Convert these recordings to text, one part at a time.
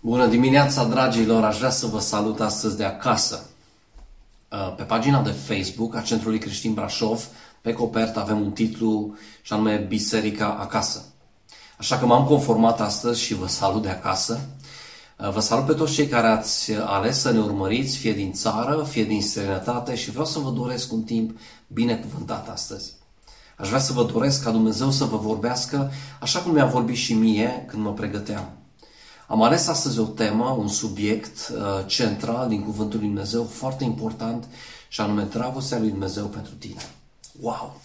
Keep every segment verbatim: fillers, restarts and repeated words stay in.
Bună dimineața, dragilor! Aș vrea să vă salut astăzi de acasă. Pe pagina de Facebook a Centrului Creștin Brașov, pe copertă avem un titlu și anume Biserica acasă. Așa că m-am conformat astăzi și vă salut de acasă. Vă salut pe toți cei care ați ales să ne urmăriți, fie din țară, fie din străinătate, și vreau să vă doresc un timp binecuvântat astăzi. Aș vrea să vă doresc ca Dumnezeu să vă vorbească așa cum mi-a vorbit și mie când mă pregăteam. Am ales astăzi o temă, un subiect uh, central din Cuvântul lui Dumnezeu, foarte important, și anume dragostea lui Dumnezeu pentru tine. Wow!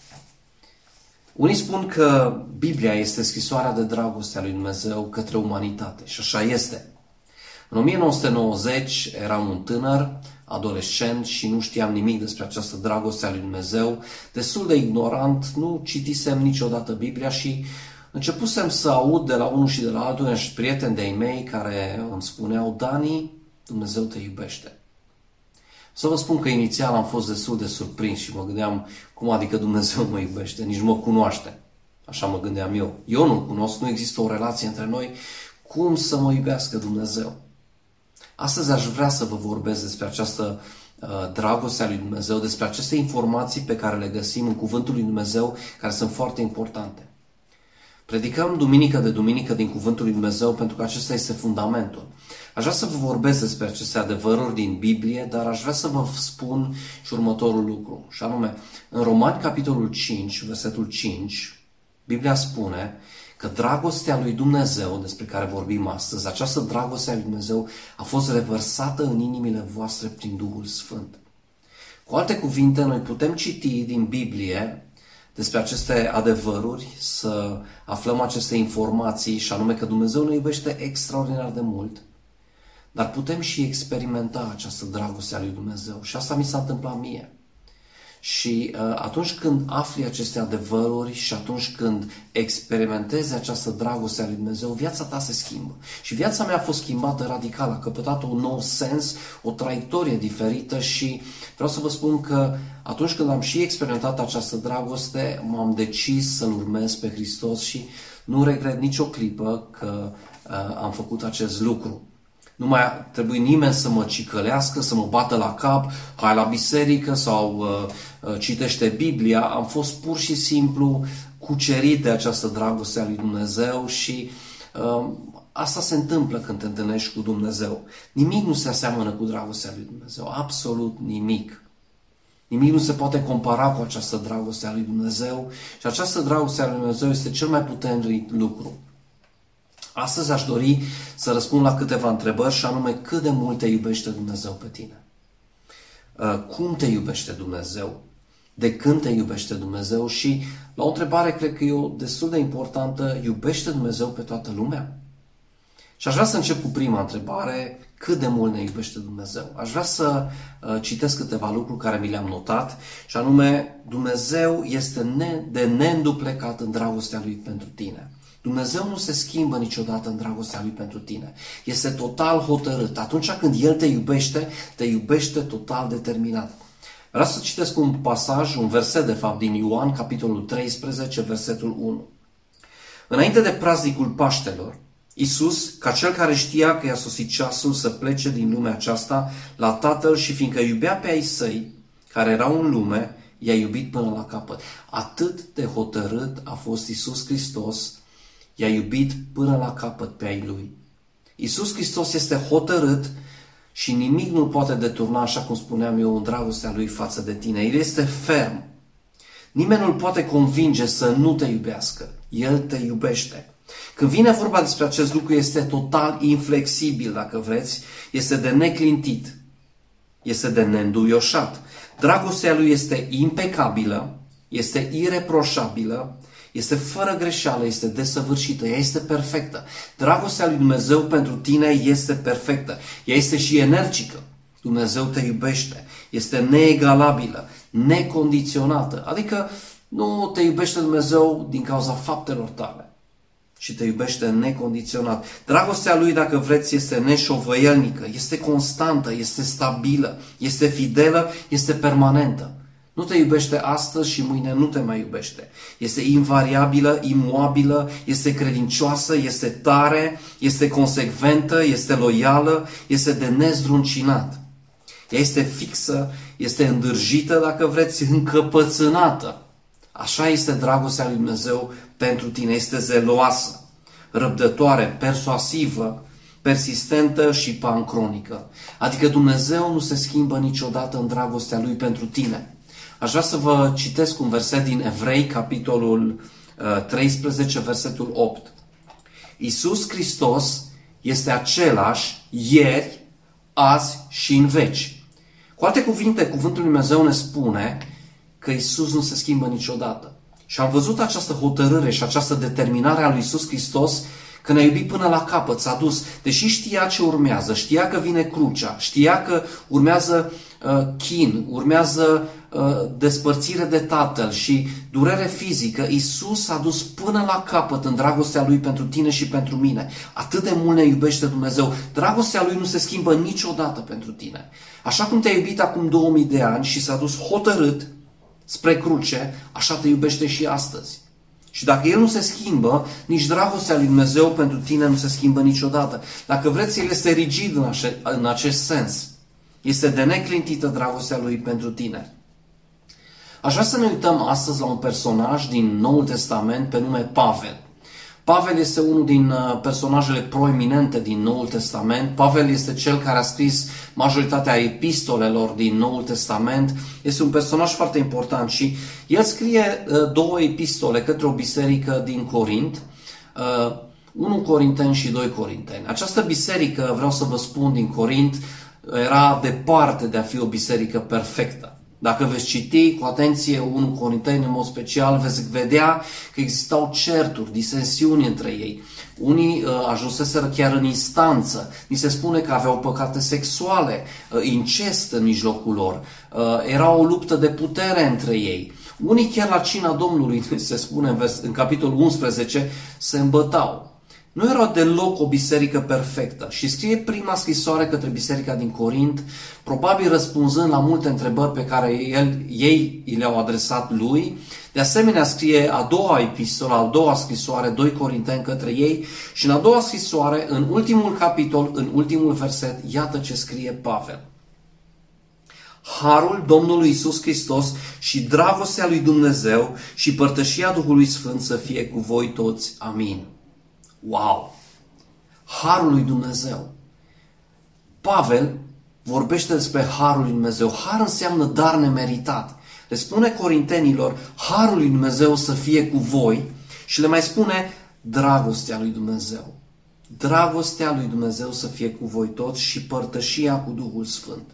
Unii spun că Biblia este scrisoarea de dragoste a lui Dumnezeu către umanitate, și așa este. În o mie nouă sute nouăzeci eram un tânăr, adolescent, și nu știam nimic despre această dragoste a lui Dumnezeu, destul de ignorant, nu citisem niciodată Biblia și începusem să aud de la unul și de la altul unii prieteni de-ai mei care îmi spuneau: Dani, Dumnezeu te iubește. Să vă spun că inițial am fost destul de surprins și mă gândeam: cum adică Dumnezeu mă iubește? Nici mă cunoaște. Așa mă gândeam eu. Eu nu-L cunosc, nu există o relație între noi. Cum să mă iubească Dumnezeu? Astăzi aș vrea să vă vorbesc despre această uh, dragoste a lui Dumnezeu, despre aceste informații pe care le găsim în Cuvântul lui Dumnezeu, care sunt foarte importante. Predicăm duminică de duminică din Cuvântul lui Dumnezeu pentru că acesta este fundamentul. Aș vrea să vă vorbesc despre aceste adevăruri din Biblie, dar aș vrea să vă spun și următorul lucru. Și anume, în Romani, capitolul cinci, versetul cinci, Biblia spune că dragostea lui Dumnezeu, despre care vorbim astăzi, această dragoste a lui Dumnezeu a fost revărsată în inimile voastre prin Duhul Sfânt. Cu alte cuvinte, noi putem citi din Biblie despre aceste adevăruri, să aflăm aceste informații, și anume că Dumnezeu ne iubește extraordinar de mult, dar putem și experimenta această dragoste a lui Dumnezeu. Și asta mi s-a întâmplat mie. Și uh, atunci când afli aceste adevăruri și atunci când experimentezi această dragoste a lui Dumnezeu, viața ta se schimbă. Și viața mea a fost schimbată radical, a căpătat un nou sens, o traiectorie diferită, și vreau să vă spun că atunci când am și experimentat această dragoste, m-am decis să-L urmez pe Hristos și nu regret nicio clipă că uh, am făcut acest lucru. Nu mai trebuie nimeni să mă cicălească, să mă bată la cap: hai la biserică sau uh, citește Biblia. Am fost pur și simplu cucerit de această dragoste a lui Dumnezeu și uh, asta se întâmplă când te întâlnești cu Dumnezeu. Nimic nu se aseamănă cu dragostea lui Dumnezeu, absolut nimic. Nimic nu se poate compara cu această dragoste a lui Dumnezeu și această dragoste a lui Dumnezeu este cel mai puternic lucru. Astăzi aș dori să răspund la câteva întrebări, și anume: cât de mult te iubește Dumnezeu pe tine? Cum te iubește Dumnezeu? De când te iubește Dumnezeu? Și la o întrebare, cred că e o destul de importantă: iubește Dumnezeu pe toată lumea? Și aș vrea să încep cu prima întrebare: cât de mult ne iubește Dumnezeu? Aș vrea să citesc câteva lucruri care mi le-am notat, și anume: Dumnezeu este de neînduplecat în dragostea Lui pentru tine. Dumnezeu nu se schimbă niciodată în dragostea Lui pentru tine. Este total hotărât. Atunci când El te iubește, te iubește total determinat. Vreau să citesc un pasaj, un verset de fapt din Ioan, capitolul treisprezece, versetul unu. Înainte de praznicul Paștelor, Iisus, ca Cel care știa că i-a sosit ceasul să plece din lumea aceasta la Tatăl, și fiindcă iubea pe ai Săi, care erau în lume, i-a iubit până la capăt. Atât de hotărât a fost Iisus Hristos, i-a iubit până la capăt pe ai Lui. Iisus Hristos este hotărât și nimic nu-L poate deturna, așa cum spuneam eu, în dragostea Lui față de tine. El este ferm. Nimeni nu-L poate convinge să nu te iubească. El te iubește. Când vine vorba despre acest lucru, este total inflexibil, dacă vreți, este de neclintit, este de neînduioșat. Dragostea Lui este impecabilă, este ireproșabilă, este fără greșeală, este desăvârșită, ea este perfectă. Dragostea lui Dumnezeu pentru tine este perfectă. Ea este și energică. Dumnezeu te iubește. Este neegalabilă, necondiționată. Adică nu te iubește Dumnezeu din cauza faptelor tale, și te iubește necondiționat. Dragostea Lui, dacă vreți, este neșovăielnică, este constantă, este stabilă, este fidelă, este permanentă. Nu te iubește astăzi și mâine nu te mai iubește. Este invariabilă, imobilă, este credincioasă, este tare, este consecventă, este loială, este de nezdruncinat. Ea este fixă, este îndârjită, dacă vreți, încăpățânată. Așa este dragostea lui Dumnezeu pentru tine. Este zeloasă, răbdătoare, persuasivă, persistentă și pancronică. Adică Dumnezeu nu se schimbă niciodată în dragostea Lui pentru tine. Aș vrea să vă citesc un verset din Evrei, capitolul treisprezece, versetul opt. Iisus Hristos este același ieri, azi și în veci. Cu alte cuvinte, cuvântul lui Dumnezeu ne spune că Iisus nu se schimbă niciodată. Și am văzut această hotărâre și această determinare a lui Iisus Hristos că ne-a iubit până la capăt, s-a dus. Deși știa ce urmează, știa că vine crucea, știa că urmează uh, chin, urmează uh, despărțire de Tatăl și durere fizică, Iisus s-a dus până la capăt în dragostea Lui pentru tine și pentru mine. Atât de mult ne iubește Dumnezeu. Dragostea Lui nu se schimbă niciodată pentru tine. Așa cum te-a iubit acum două mii de ani și s-a dus hotărât spre cruce, așa te iubește și astăzi. Și dacă El nu se schimbă, nici dragostea lui Dumnezeu pentru tine nu se schimbă niciodată. Dacă vreți, El este rigid în, ace- în acest sens. Este de neclintită dragostea Lui pentru tine. Aș vrea să ne uităm astăzi la un personaj din Noul Testament pe nume Pavel. Pavel este unul din personajele proeminente din Noul Testament. Pavel este cel care a scris majoritatea epistolelor din Noul Testament. Este un personaj foarte important și el scrie două epistole către o biserică din Corint, unu Corinteni și doi Corinteni. Această biserică, vreau să vă spun, din Corint, era departe de a fi o biserică perfectă. Dacă veți citi cu atenție unu Corinteni în mod special, veți vedea că existau certuri, disensiuni între ei. Unii uh, ajunseseră chiar în instanță. Ni se spune că aveau păcate sexuale, uh, incest în mijlocul lor. Uh, era o luptă de putere între ei. Unii chiar la cina Domnului, se spune în, vers, în capitolul unsprezece, se îmbătau. Nu era deloc o biserică perfectă și scrie prima scrisoare către biserica din Corint, probabil răspunzând la multe întrebări pe care el, ei le-au adresat lui. De asemenea, scrie a doua epistolă, a doua scrisoare, doi Corinteni către ei și în a doua scrisoare, în ultimul capitol, în ultimul verset, iată ce scrie Pavel. Harul Domnului Iisus Hristos și dragostea lui Dumnezeu și părtășia Duhului Sfânt să fie cu voi toți. Amin. Wow! Harul lui Dumnezeu. Pavel vorbește despre Harul lui Dumnezeu. Har înseamnă dar nemeritat. Le spune corintenilor, Harul lui Dumnezeu să fie cu voi și le mai spune dragostea lui Dumnezeu. Dragostea lui Dumnezeu să fie cu voi toți și părtășia cu Duhul Sfânt.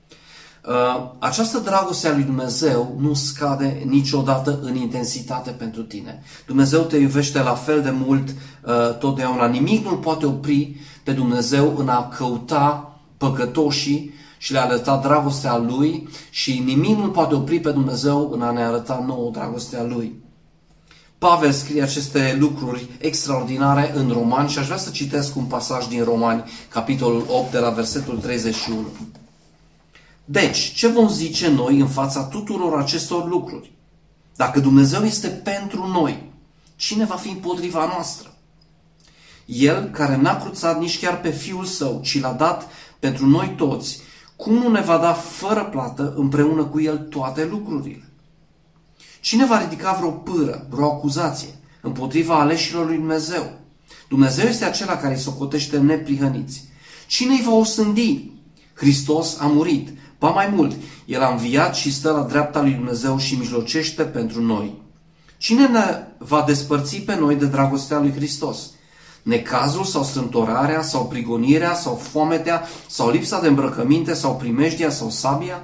Această dragoste a lui Dumnezeu nu scade niciodată în intensitate pentru tine. Dumnezeu te iubește la fel de mult totdeauna. Nimic nu poate opri pe Dumnezeu în a căuta păcătoșii și le arăta dragostea Lui și nimic nu poate opri pe Dumnezeu în a ne arăta nouă dragostea Lui. Pavel scrie aceste lucruri extraordinare în Romani și aș vrea să citesc un pasaj din Romani, capitolul opt, de la versetul treizeci și unu. Deci, ce vom zice noi în fața tuturor acestor lucruri? Dacă Dumnezeu este pentru noi, cine va fi împotriva noastră? El, care n-a cruțat nici chiar pe Fiul Său, ci l-a dat pentru noi toți, cum nu ne va da fără plată împreună cu El toate lucrurile? Cine va ridica vreo pâră, vreo acuzație împotriva aleșilor lui Dumnezeu? Dumnezeu este acela care îi socotește neprihăniți. Cine îi va osândi? Hristos a murit. Ba mai mult, El a înviat și stă la dreapta lui Dumnezeu și mijlocește pentru noi. Cine ne va despărți pe noi de dragostea lui Hristos? Necazul sau strântorarea sau prigonirea sau foametea sau lipsa de îmbrăcăminte sau primejdia sau sabia?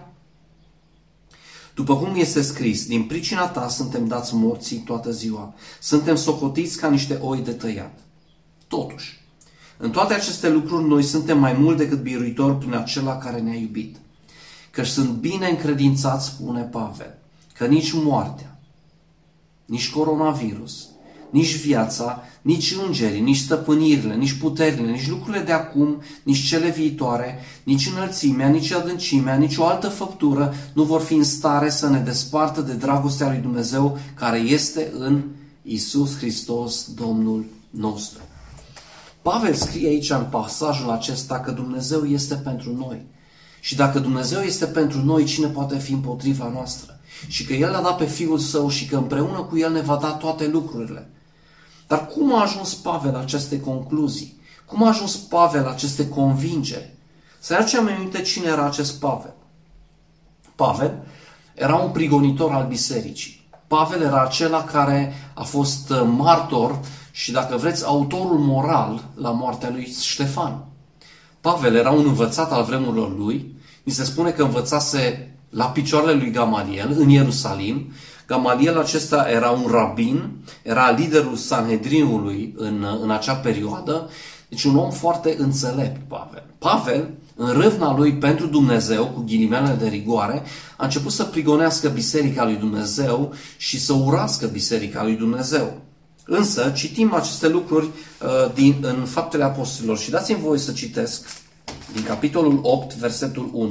După cum este scris, din pricina ta suntem dați morții toată ziua. Suntem socotiți ca niște oi de tăiat. Totuși, în toate aceste lucruri noi suntem mai mult decât biruitori prin acela care ne-a iubit. Căci sunt bine încredințați, spune Pavel, că nici moartea, nici coronavirus, nici viața, nici îngerii, nici stăpânirile, nici puterile, nici lucrurile de acum, nici cele viitoare, nici înălțimea, nici adâncimea, nici o altă făptură nu vor fi în stare să ne despartă de dragostea lui Dumnezeu care este în Iisus Hristos, Domnul nostru. Pavel scrie aici în pasajul acesta că Dumnezeu este pentru noi. Și dacă Dumnezeu este pentru noi, cine poate fi împotriva noastră? Și că El a dat pe Fiul Său și că împreună cu El ne va da toate lucrurile. Dar cum a ajuns Pavel la aceste concluzii? Cum a ajuns Pavel la aceste convingeri? Să ne aducem aminte cine era acest Pavel. Pavel era un prigonitor al bisericii. Pavel era acela care a fost martor și, dacă vreți, autorul moral la moartea lui Ștefan. Pavel era un învățat al vremurilor lui. Ni se spune că învățase la picioarele lui Gamaliel în Ierusalim. Gamaliel acesta era un rabin, era liderul Sanhedrinului în, în acea perioadă. Deci un om foarte înțelept, Pavel. Pavel, în râvna lui pentru Dumnezeu, cu ghilimele de rigoare, a început să prigonească biserica lui Dumnezeu și să urască biserica lui Dumnezeu. Însă, citim aceste lucruri uh, din, în Faptele Apostolilor și dați-mi voie să citesc din capitolul opt, versetul unu.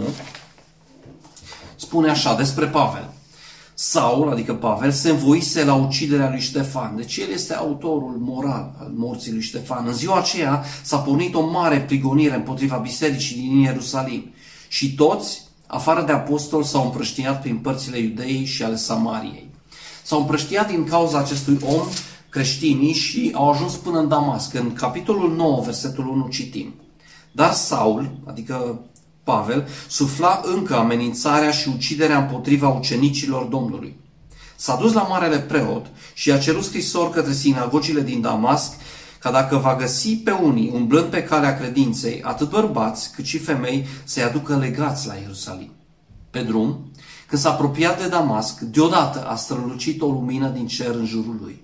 Spune așa despre Pavel. Saul, adică Pavel, se învoise la uciderea lui Ștefan. Deci el este autorul moral al morții lui Ștefan. În ziua aceea s-a pornit o mare prigonire împotriva bisericii din Ierusalim. Și toți, afară de apostol, s-au împrăștiat prin părțile Iudeii și ale Samariei. S-au împrăștiat din cauza acestui om creștinii și au ajuns până în Damasc. În capitolul nouă, versetul unu, citim. Dar Saul, adică Pavel, sufla încă amenințarea și uciderea împotriva ucenicilor Domnului. S-a dus la marele preot și a cerut scrisori către sinagogile din Damasc ca dacă va găsi pe unii, umblând pe calea credinței, atât bărbați cât și femei, să-i aducă legați la Ierusalim. Pe drum, când s-a apropiat de Damasc, deodată a strălucit o lumină din cer în jurul lui.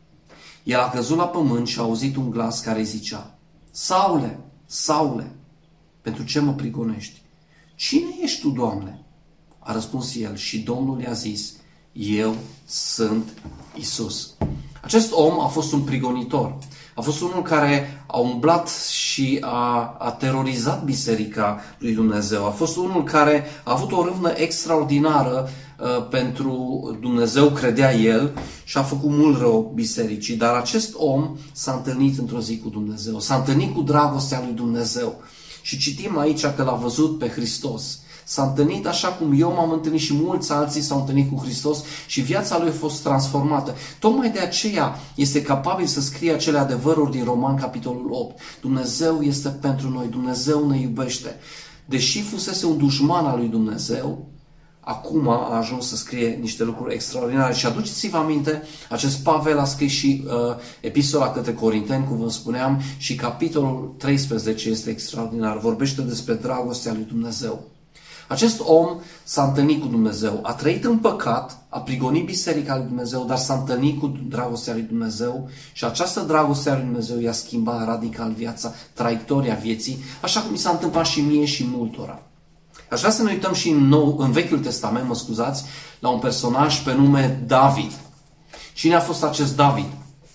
El a căzut la pământ și a auzit un glas care îi zicea: Saule, Saule, pentru ce mă prigonești? Cine ești tu, Doamne? A răspuns el și Domnul i-a zis: Eu sunt Isus. Acest om a fost un prigonitor. A fost unul care a umblat și a, a terorizat biserica lui Dumnezeu. A fost unul care a avut o râvnă extraordinară uh, pentru Dumnezeu, credea el, și a făcut mult rău bisericii. Dar acest om s-a întâlnit într-o zi cu Dumnezeu. S-a întâlnit cu dragostea lui Dumnezeu. Și citim aici că l-a văzut pe Hristos. S-a întâlnit așa cum eu m-am întâlnit și mulți alții s-au întâlnit cu Hristos și viața lui a fost transformată. Tocmai de aceea este capabil să scrie acele adevăruri din Roman, capitolul opt. Dumnezeu este pentru noi, Dumnezeu ne iubește. Deși fusese un dușman al lui Dumnezeu, acum a ajuns să scrie niște lucruri extraordinare. Și aduceți-vă aminte, acest Pavel a scris și uh, epistola către Corinteni, cum vă spuneam, și capitolul treisprezece este extraordinar. Vorbește despre dragostea lui Dumnezeu. Acest om s-a întâlnit cu Dumnezeu, a trăit în păcat, a prigonit biserica lui Dumnezeu, dar s-a întâlnit cu dragostea lui Dumnezeu și această dragoste a lui Dumnezeu i-a schimbat radical viața, traiectoria vieții, așa cum mi s-a întâmplat și mie și multora. Aș vrea să ne uităm și în, nou, în Vechiul Testament, mă scuzați, la un personaj pe nume David. Cine a fost acest David?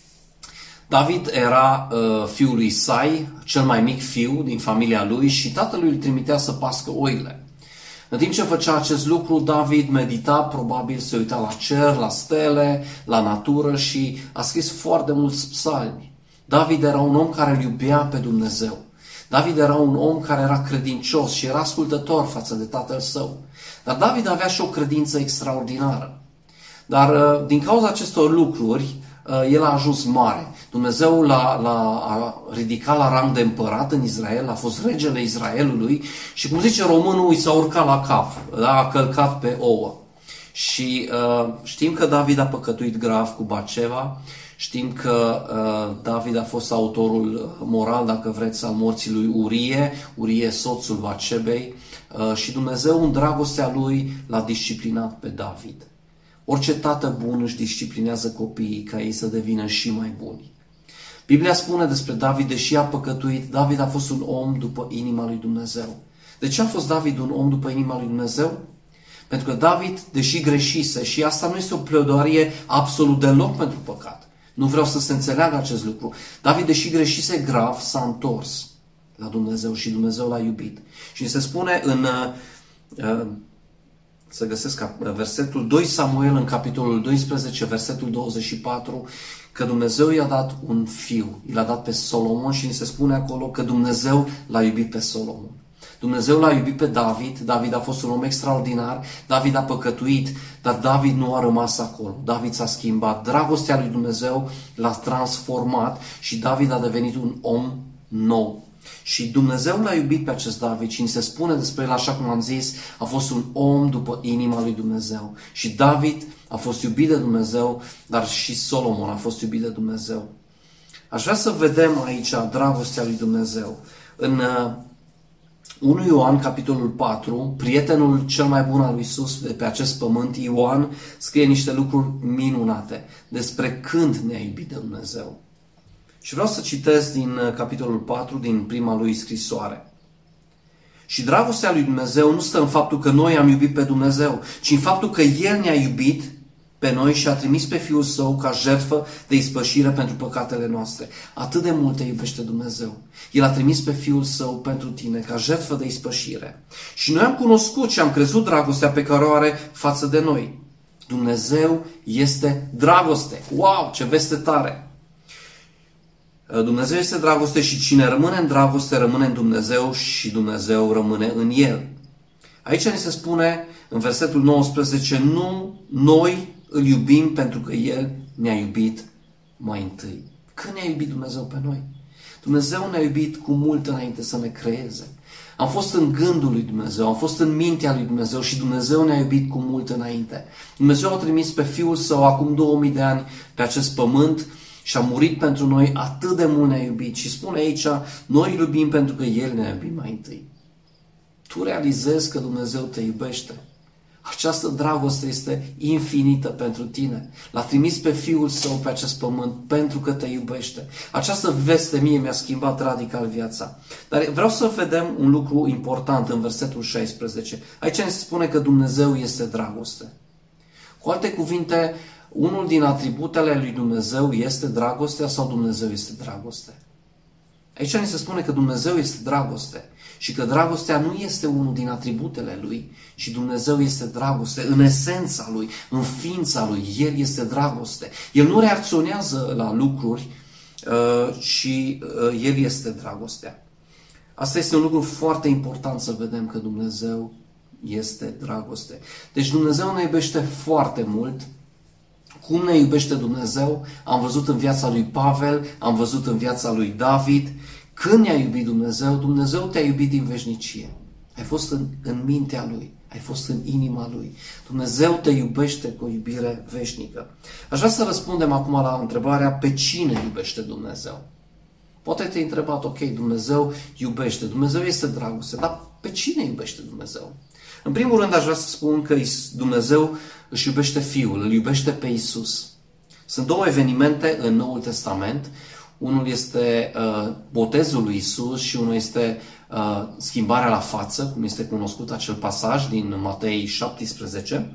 David era uh, fiul lui Isai, cel mai mic fiu din familia lui, și tatălui îl trimitea să pască oile. În timp ce făcea acest lucru, David medita, probabil se uita la cer, la stele, la natură și a scris foarte mulți psalmi. David era un om care îl iubea pe Dumnezeu. David era un om care era credincios și era ascultător față de tatăl său. Dar David avea și o credință extraordinară. Dar din cauza acestor lucruri, el a ajuns mare. Dumnezeu l-a, l-a ridicat la rang de împărat în Israel, a fost regele Israelului și, cum zice românul, i s-a urcat la cap, a călcat pe ouă. Și uh, știm că David a păcătuit grav cu Baceva, știm că uh, David a fost autorul moral, dacă vreți, al morții lui Urie, Urie soțul Bacebei, uh, și Dumnezeu în dragostea lui l-a disciplinat pe David. Orice tată bun își disciplinează copiii ca ei să devină și mai buni. Biblia spune despre David, deși a păcătuit, David a fost un om după inima lui Dumnezeu. De ce a fost David un om după inima lui Dumnezeu? Pentru că David, deși greșise, și asta nu este o pledoarie absolut deloc pentru păcat. Nu vreau să se înțeleagă acest lucru. David, deși greșise grav, s-a întors la Dumnezeu și Dumnezeu l-a iubit. Și se spune în, uh, să găsesc versetul doi Samuel, în capitolul doisprezece, versetul douăzeci și patru, că Dumnezeu i-a dat un fiu, i l-a dat pe Solomon și ni se spune acolo că Dumnezeu l-a iubit pe Solomon. Dumnezeu l-a iubit pe David, David a fost un om extraordinar, David a păcătuit, dar David nu a rămas acolo. David s-a schimbat, dragostea lui Dumnezeu l-a transformat și David a devenit un om nou. Și Dumnezeu l-a iubit pe acest David și ni se spune despre el, așa cum am zis, a fost un om după inima lui Dumnezeu. Și David a fost iubit de Dumnezeu, dar și Solomon a fost iubit de Dumnezeu. Aș vrea să vedem aici dragostea lui Dumnezeu. În unu Ioan, capitolul patru, prietenul cel mai bun al lui Iisus de pe acest pământ, Ioan, scrie niște lucruri minunate despre când ne-a iubit de Dumnezeu. Și vreau să citesc din capitolul patru, din prima lui scrisoare. Și dragostea lui Dumnezeu nu stă în faptul că noi am iubit pe Dumnezeu, ci în faptul că El ne-a iubit pe noi și a trimis pe Fiul Său ca jertfă de ispășire pentru păcatele noastre. Atât de mult te iubește Dumnezeu. El a trimis pe Fiul Său pentru tine ca jertfă de ispășire. Și noi am cunoscut și am crezut dragostea pe care o are față de noi. Dumnezeu este dragoste. Wow, ce veste tare! Dumnezeu este dragoste și cine rămâne în dragoste rămâne în Dumnezeu și Dumnezeu rămâne în El. Aici ni se spune în versetul nouăsprezece, nu noi îl iubim pentru că El ne-a iubit mai întâi. Când ne-a iubit Dumnezeu pe noi? Dumnezeu ne-a iubit cu mult înainte să ne creeze. Am fost în gândul lui Dumnezeu, am fost în mintea lui Dumnezeu și Dumnezeu ne-a iubit cu mult înainte. Dumnezeu a trimis pe Fiul Său acum două mii de ani pe acest pământ și a murit pentru noi, atât de mult ne-a iubit. Și spune aici, noi îl iubim pentru că El ne-a iubit mai întâi. Tu realizezi că Dumnezeu te iubește. Această dragoste este infinită pentru tine. L-a trimis pe Fiul Său pe acest pământ pentru că te iubește. Această veste mie mi-a schimbat radical viața. Dar vreau să vedem un lucru important în versetul șaisprezece. Aici ne spune că Dumnezeu este dragoste. Cu alte cuvinte, unul din atributele lui Dumnezeu este dragostea sau Dumnezeu este dragoste? Aici ni se spune că Dumnezeu este dragoste și că dragostea nu este unul din atributele Lui, ci Dumnezeu este dragoste în esența Lui, în ființa Lui. El este dragoste. El nu reacționează la lucruri, ci El este dragostea. Asta este un lucru foarte important să vedem că Dumnezeu este dragoste. Deci Dumnezeu ne iubește foarte mult. Cum ne iubește Dumnezeu? Am văzut în viața lui Pavel, am văzut în viața lui David. Când ne-a iubit Dumnezeu? Dumnezeu te-a iubit din veșnicie. Ai fost în, în mintea Lui, ai fost în inima Lui. Dumnezeu te iubește cu o iubire veșnică. Aș vrea să răspundem acum la întrebarea pe cine iubește Dumnezeu. Poate te-ai întrebat, ok, Dumnezeu iubește, Dumnezeu este dragoste, dar pe cine iubește Dumnezeu? În primul rând aș vrea să spun că Dumnezeu își iubește Fiul, îl iubește pe Iisus. Sunt două evenimente în Noul Testament. Unul este uh, botezul lui Iisus și unul este uh, schimbarea la față, cum este cunoscut acel pasaj din Matei șaptesprezece.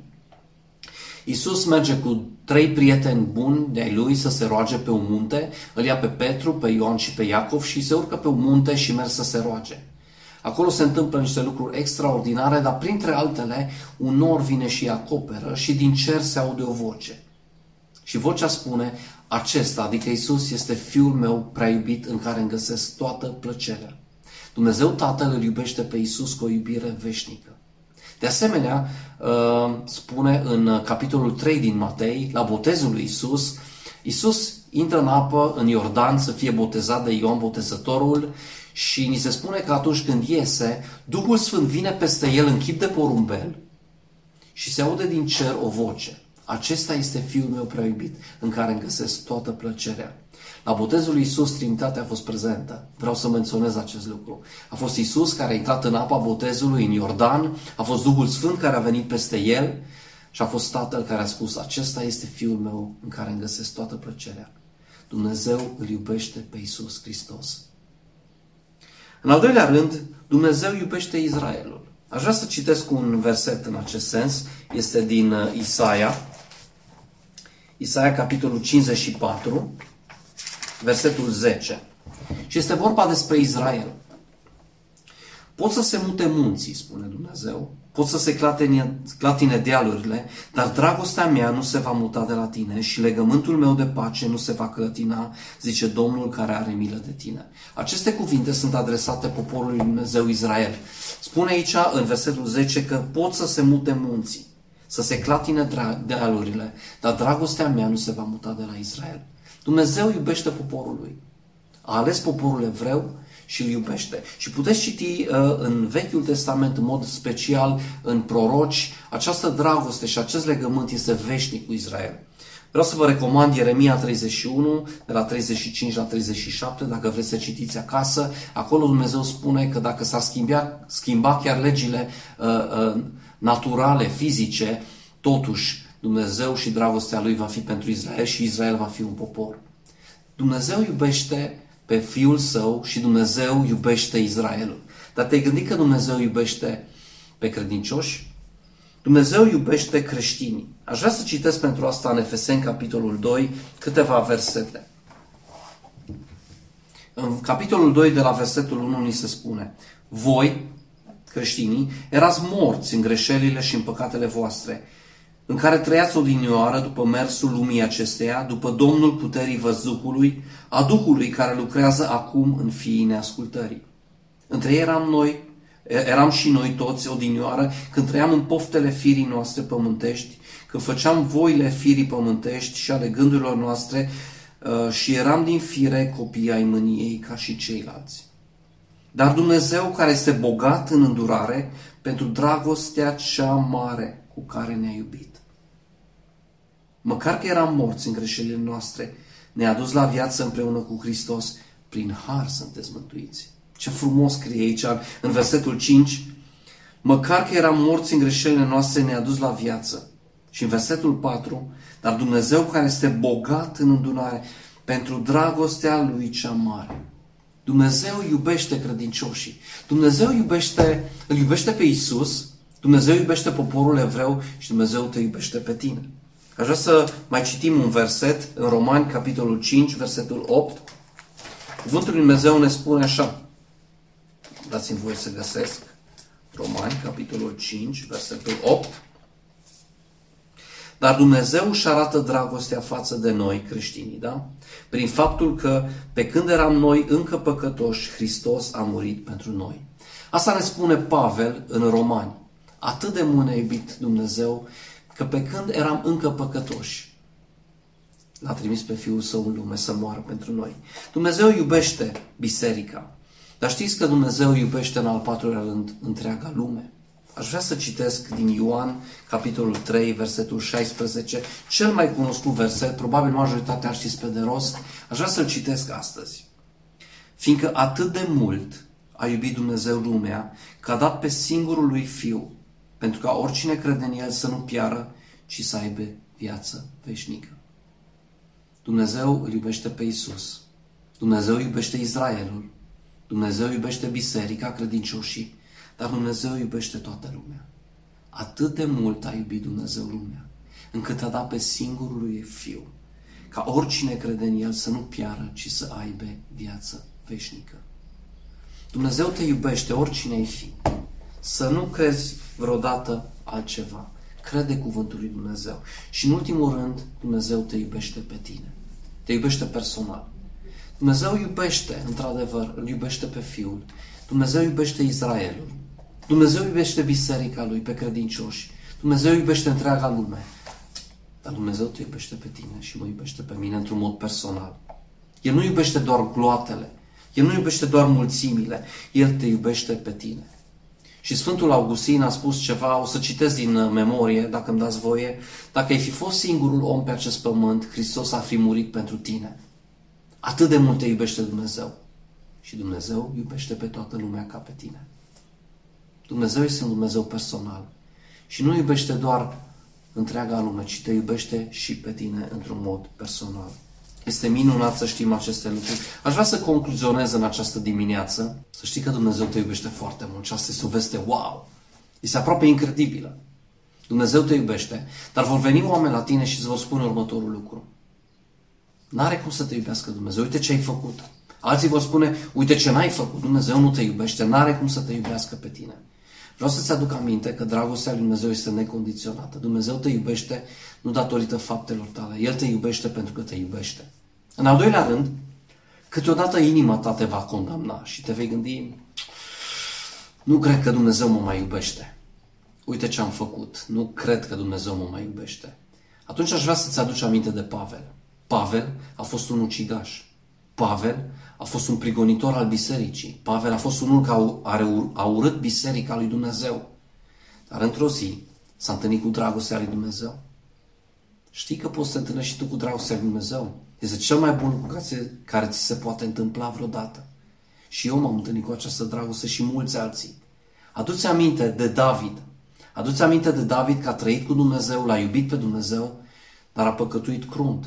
Iisus merge cu trei prieteni buni de-ai lui să se roage pe un munte, îl ia pe Petru, pe Ioan și pe Iacov și se urcă pe un munte și merg să se roage. Acolo se întâmplă niște lucruri extraordinare, dar printre altele, un nor vine și îi acoperă și din cer se aude o voce. Și vocea spune, acesta, adică Iisus, este Fiul meu prea iubit în care îmi găsesc toată plăcerea. Dumnezeu Tatăl îl iubește pe Iisus cu o iubire veșnică. De asemenea, spune în capitolul trei din Matei, la botezul lui Iisus, Iisus intră în apă, în Iordan, să fie botezat de Ioan Botezătorul și ni se spune că atunci când iese, Duhul Sfânt vine peste el în chip de porumbel și se aude din cer o voce. Acesta este Fiul meu prea iubit, în care îmi găsesc toată plăcerea. La botezul lui Iisus, Trinitatea a fost prezentă. Vreau să menționez acest lucru. A fost Iisus care a intrat în apa botezului în Iordan, a fost Duhul Sfânt care a venit peste el și a fost Tatăl care a spus, acesta este Fiul meu în care îmi găsesc toată plăcerea. Dumnezeu îl iubește pe Iisus Hristos. În al doilea rând, Dumnezeu iubește Israelul. Aș vrea să citesc un verset în acest sens, este din Isaia. Isaia, capitolul cincizeci și patru, versetul zece. Și este vorba despre Israel. Pot să se mute munții, spune Dumnezeu, pot să se clatine, clatine dealurile, dar dragostea mea nu se va muta de la tine și legământul meu de pace nu se va clătina, zice Domnul care are milă de tine. Aceste cuvinte sunt adresate poporului Dumnezeu Israel. Spune aici în versetul zece că pot să se mute munții, să se clatine dealurile, dar dragostea mea nu se va muta de la Israel. Dumnezeu iubește poporul lui. A ales poporul evreu și îl iubește. Și puteți citi uh, în Vechiul Testament, în mod special în proroci, această dragoste și acest legământ este veșnic cu Israel. Vreau să vă recomand Ieremia treizeci și unu, de la treizeci și cinci la treizeci și șapte, dacă vreți să citiți acasă. Acolo Dumnezeu spune că dacă s-ar schimba, schimba chiar legile uh, uh, naturale, fizice, totuși Dumnezeu și dragostea Lui va fi pentru Israel și Israel va fi un popor. Dumnezeu iubește pe Fiul Său și Dumnezeu iubește Israelul. Dar te-ai gândit că Dumnezeu iubește pe credincioși? Dumnezeu iubește creștinii. Aș vrea să citesc pentru asta în Efeseni, capitolul doi, câteva versete. În capitolul doi, de la versetul unu, ni se spune: voi, creștinii, erați morți în greșelile și în păcatele voastre, în care trăiați odinioară după mersul lumii acesteia, după domnul puterii văzduhului, a Duhului care lucrează acum în fiii neascultării. Între ei eram noi, eram și noi toți odinioară, când trăiam în poftele firii noastre pământești, când făceam voile firii pământești și ale gândurilor noastre, și eram din fire copii ai mâniei ca și ceilalți. Dar Dumnezeu, care este bogat în îndurare, pentru dragostea cea mare cu care ne-a iubit, măcar că eram morți în greșelile noastre, ne-a dus la viață împreună cu Hristos, prin har sunteți mântuiți. Ce frumos scrie aici în versetul cinci: măcar că eram morți în greșelile noastre, ne-a dus la viață. Și în versetul patru: dar Dumnezeu, care este bogat în îndurare, pentru dragostea Lui cea mare. Dumnezeu iubește credincioșii. Dumnezeu iubește, îl iubește pe Iisus, Dumnezeu iubește poporul evreu și Dumnezeu te iubește pe tine. Aș vrea să mai citim un verset în Romani, capitolul cinci, versetul opt. Cuvântul lui Dumnezeu ne spune așa. Dați-mi voie să găsesc. Romani, capitolul cinci, versetul opt. Dar Dumnezeu își arată dragostea față de noi, creștinii, da? Prin faptul că, pe când eram noi încă păcătoși, Hristos a murit pentru noi. Asta ne spune Pavel în Romani. Atât de mult ne-a iubit Dumnezeu, că pe când eram încă păcătoși, L-a trimis pe Fiul Său în lume să moară pentru noi. Dumnezeu iubește biserica. Dar știți că Dumnezeu iubește în al patrulea rând întreaga lume? Aș vrea să citesc din Ioan, capitolul trei, versetul șaisprezece, cel mai cunoscut verset, probabil majoritatea știți pe de rost, aș vrea să-l citesc astăzi. Fiindcă atât de mult a iubit Dumnezeu lumea, că a dat pe singurul lui Fiu, pentru ca oricine crede în El să nu piară, ci să aibă viață veșnică. Dumnezeu îl iubește pe Iisus. Dumnezeu iubește Israelul. Dumnezeu iubește biserica, credincioșii, dar Dumnezeu iubește toată lumea. Atât de mult a iubit Dumnezeu lumea, încât a dat pe singurul lui Fiu, ca oricine crede în El să nu piară, ci să aibă viață veșnică. Dumnezeu te iubește oricine ai fi. Să nu crezi vreodată altceva. Crede cuvântul lui Dumnezeu. Și în ultimul rând, Dumnezeu te iubește pe tine. Te iubește personal. Dumnezeu iubește, într-adevăr, îl iubește pe Fiul. Dumnezeu iubește Israelul. Dumnezeu iubește biserica Lui, pe credincioși. Dumnezeu iubește întreaga lume. Dar Dumnezeu te iubește pe tine și mă iubește pe mine într-un mod personal. El nu iubește doar gloatele. El nu iubește doar mulțimile. El te iubește pe tine. Și Sfântul Augustin a spus ceva, o să citesc din memorie, dacă îmi dați voie. Dacă ai fi fost singurul om pe acest pământ, Hristos a fi murit pentru tine. Atât de mult te iubește Dumnezeu. Și Dumnezeu iubește pe toată lumea ca pe tine. Dumnezeu este un Dumnezeu personal. Și nu iubește doar întreaga lume, ci te iubește și pe tine într-un mod personal. Este minunat să știm aceste lucruri. Aș vrea să concluzionez în această dimineață, să știi că Dumnezeu te iubește foarte mult și asta este o veste wow! Este aproape incredibilă. Dumnezeu te iubește, dar vor veni oameni la tine și îți vor spune următorul lucru. N-are cum să te iubească Dumnezeu, uite ce ai făcut. Alții vor spune, uite ce n-ai făcut, Dumnezeu nu te iubește, n-are cum să te iubească pe tine. Vreau să-ți aduc aminte că dragostea lui Dumnezeu este necondiționată. Dumnezeu te iubește nu datorită faptelor tale, El te iubește pentru că te iubește. În al doilea rând, câteodată inima ta te va condamna și te vei gândi, nu cred că Dumnezeu mă mai iubește. Uite ce am făcut, nu cred că Dumnezeu mă mai iubește. Atunci aș vrea să-ți aduci aminte de Pavel. Pavel a fost un ucigaș. Pavel a fost un prigonitor al bisericii. Pavel a fost unul care a urât biserica lui Dumnezeu. Dar într-o zi s-a întâlnit cu dragostea lui Dumnezeu. Știi că poți să te întâlnești și tu cu dragostea lui Dumnezeu? Este cel mai bun lucru care ți se poate întâmpla vreodată. Și eu m-am întâlnit cu această dragoste și mulți alții. Adu-ți aminte de David. Adu-ți aminte de David că a trăit cu Dumnezeu, l-a iubit pe Dumnezeu, dar a păcătuit crunt.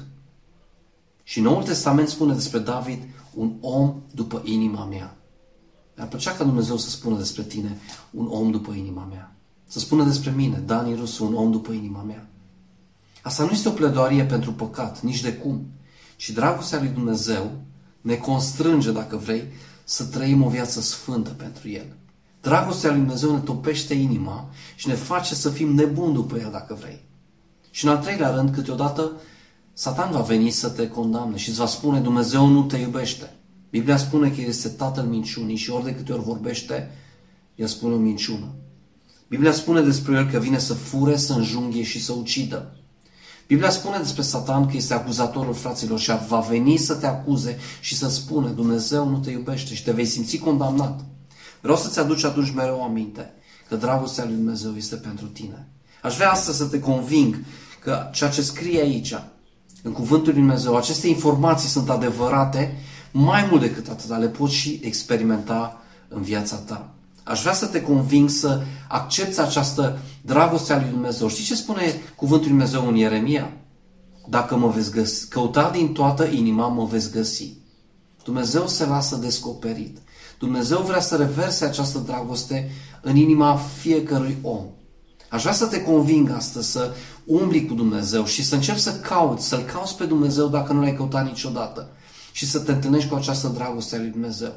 Și Noul Testament spune despre David, un om după inima mea. Mi-ar plăcea ca Dumnezeu să spună despre tine, un om după inima mea. Să spună despre mine, Dani Rusu, un om după inima mea. Asta nu este o pledoarie pentru păcat, nici de cum. Ci dragostea lui Dumnezeu ne constrânge, dacă vrei, să trăim o viață sfântă pentru El. Dragostea lui Dumnezeu ne topește inima și ne face să fim nebuni după El, dacă vrei. Și în al treilea rând, câteodată, Satan va veni să te condamne și îți va spune, Dumnezeu nu te iubește. Biblia spune că El este tatăl minciunii și ori de câte ori vorbește, El spune o minciună. Biblia spune despre El că vine să fure, să înjunghe și să ucidă. Biblia spune despre Satan că este acuzatorul fraților și va veni să te acuze și să spună, Dumnezeu nu te iubește și te vei simți condamnat. Vreau să-ți aduci atunci mereu aminte că dragostea lui Dumnezeu este pentru tine. Aș vrea astăzi să te conving că ceea ce scrie aici, în cuvântul lui Dumnezeu, aceste informații sunt adevărate, mai mult decât atât, le poți și experimenta în viața ta. Aș vrea să te conving să accepți această dragoste a lui Dumnezeu. Știi ce spune cuvântul lui Dumnezeu în Ieremia? Dacă mă veți găsi, căuta din toată inima, mă veți găsi. Dumnezeu se lasă descoperit. Dumnezeu vrea să reverse această dragoste în inima fiecărui om. Aș vrea să te conving astăzi să umbli cu Dumnezeu și să începi să cauți, să-L cauți pe Dumnezeu dacă nu l-ai căutat niciodată și să te întâlnești cu această dragoste a lui Dumnezeu.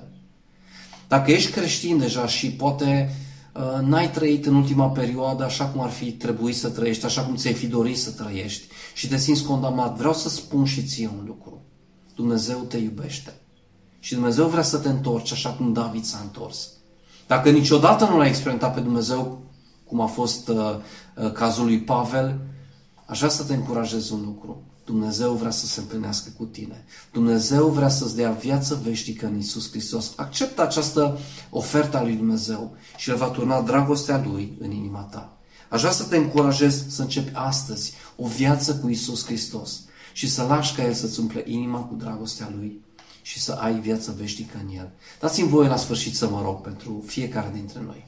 Dacă ești creștin deja și poate uh, n-ai trăit în ultima perioadă așa cum ar fi trebuit să trăiești, așa cum ți-ai fi dorit să trăiești și te simți condamnat, vreau să spun și ție un lucru. Dumnezeu te iubește și Dumnezeu vrea să te întorci așa cum David s-a întors. Dacă niciodată nu l-ai experimentat pe Dumnezeu, cum a fost uh, uh, cazul lui Pavel, aș vrea să te încurajez un lucru. Dumnezeu vrea să se întâlnească cu tine. Dumnezeu vrea să-ți dea viață veșnică în Iisus Hristos. Acceptă această ofertă a lui Dumnezeu și El va turna dragostea Lui în inima ta. Aș vrea să te încurajez să începi astăzi o viață cu Iisus Hristos și să lași ca El să-ți umple inima cu dragostea Lui și să ai viață veșnică în El. Dați-mi voie la sfârșit să mă rog pentru fiecare dintre noi.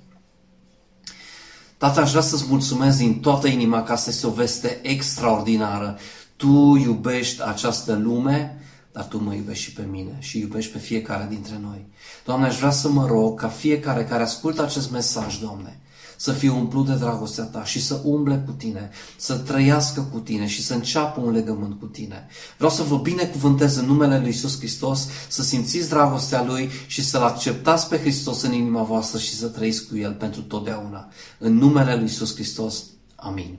Tată, aș vrea să-ți mulțumesc din toată inima că asta este o veste extraordinară. Tu iubești această lume, dar Tu mă iubești și pe mine și iubești pe fiecare dintre noi. Doamne, aș vrea să mă rog ca fiecare care ascultă acest mesaj, Doamne, să fie umplut de dragostea Ta și să umble cu Tine, să trăiască cu Tine și să înceapă un legământ cu Tine. Vreau să vă binecuvântez în numele Lui Iisus Hristos, să simțiți dragostea Lui și să-L acceptați pe Hristos în inima voastră și să trăiți cu El pentru totdeauna. În numele Lui Iisus Hristos. Amin.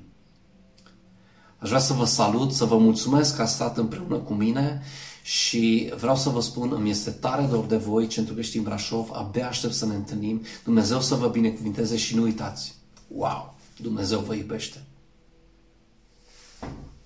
Aș vrea să vă salut, să vă mulțumesc că ați stat împreună cu mine și vreau să vă spun, îmi este tare dor de voi, Centrul Creștin Brașov, abia aștept să ne întâlnim. Dumnezeu să vă binecuvinteze și nu uitați, wow, Dumnezeu vă iubește.